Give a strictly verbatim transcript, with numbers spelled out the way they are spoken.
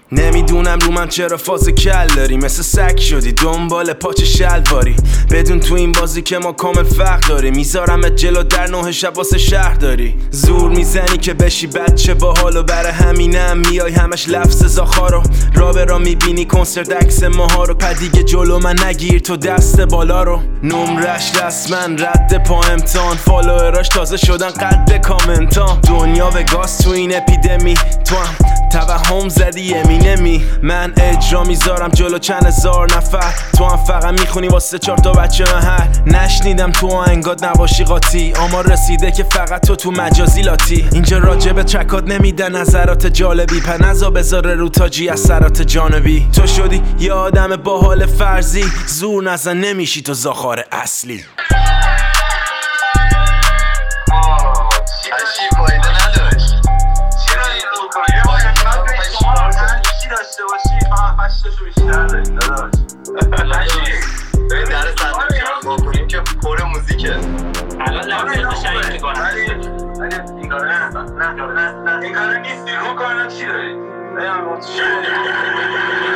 نمیدونم رو من چرا فاز کل داری، مثل سگ شدی دنبال پاچه شلواری. بدون تو این بازی که ما کامل فرق داری، میذارم جلو در نه شب واسه شهر داری. زور میزنی که بشی بچه باحالو، برای همینم میای همش لفظ زاخارو. را به را میبینی کنسرت عکس ماها رو، پدیگه جلو من نگیر تو دست بالا رو. نمرش رسمن رد پا امتحان، فالووراش تازه شدن قد کامنتان. دنیا به گاز تو این اپیدمی، تو هم توهم زدی امینمی. من اجرا میذارم جلو چند هزار نفر، تو هم فقط میخونی واسه چهار تا بچه محل. نشنیدم تو آهنگات نباشی قاطی، آمار رسیده که فقط تو تو مجازی لاتی. اینجا راجب ترکات نمیده نظرات جالبی، پنزا بذاره رو تاجی اثرات جانبی. تو شدی یه آدم با حال فرضی، زور نزن نمیشی تو زاخار اصلی. داشته باشی فقط هشتاشو بیشتر داریم داداش. ببین در صندوق جمع کنیم که پر موزیکه. الان لحظه شاید که کنم ولی این کاره نه نه نه این کاره نیستی. رو کارنا چی داری؟ بگم با چی